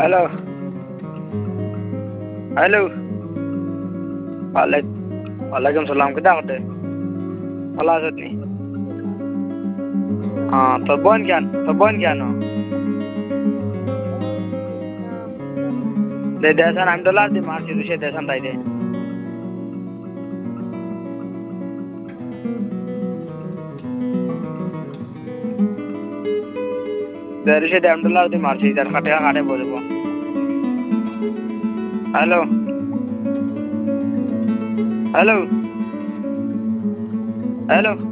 hello hello वालेकुम सलाम किदा होते Allah ni तो बन क्या नो ले देसन हम डॉलर दे मार ची दुसरे देसन ताई दे दुसरे दे हम डॉलर दे मार ची इधर खाटे बोले वो हेलो हेलो हेलो